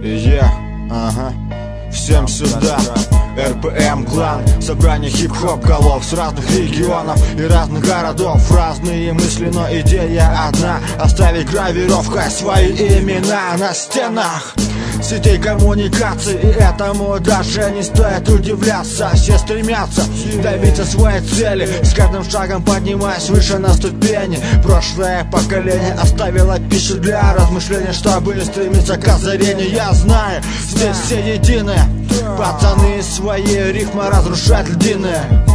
Ага. Всем сюда. РПМ клан, собрание хип-хоп голов с разных регионов и разных городов. Разные мысли, но идея одна: оставить гравировкой свои имена на стенах сетей коммуникаций. И этому даже не стоит удивляться. Все стремятся добиться своей цели, с каждым шагом поднимаясь выше на ступени. Прошлое поколение оставило пищу для размышления, чтобы стремиться к озарению. Я знаю, здесь все едины, пацаны свои рифмы разрушают льдины.